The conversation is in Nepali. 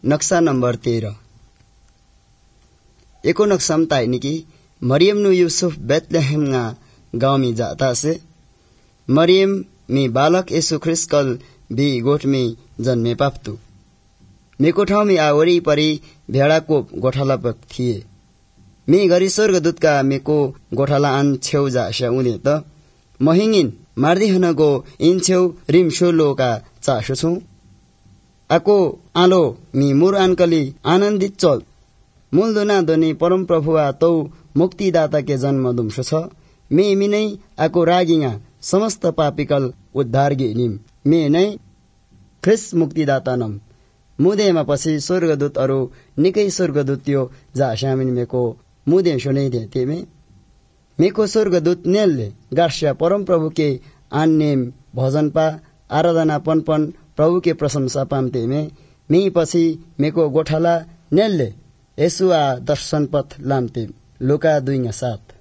नक्शा नंबर 13 एको नक्शम ताइनी की मरियम नु यूसुफ बेथलेहम ना गांव में जाता से मरियम में बालक यीशु ख्रिस्ट कल भी गोठ में जन्मे पाप्तु मेको ठाउँ में आवरी परी भेड़ा को गोठाला पक थिए मी गरी स्वर्गदूत का मेको गोठाला आन छेउ जाशा उने त महिंगिन मार्दी हनको इन छेउ रिम सोलो का चासो छु आको आलो मी मुर आनकली आनन्दित चल मूलदुना दोनी परम प्रभुआ तौ मुक्तिदाता के जन्म दुम्सो छ मे मिनै आको रागिया समस्त पापिकल उद्धार गिनिम मे नै ख्रिस्ट मुक्तिदाता नम मुदेमा पछि स्वर्गदूत अरु निकै स्वर्गदूत यो जाशामिन मेको मुदे सुनै देते मेको स्वर्गदूत नेलले गार्ष्या परम प्रभु के आन्नेम भजन पा आराधना पनपन प्रभु के प्रशंसा पामते मे पछि मेको गोठाला नेलले यसुआ दर्शन पथ लामते लुका 2:7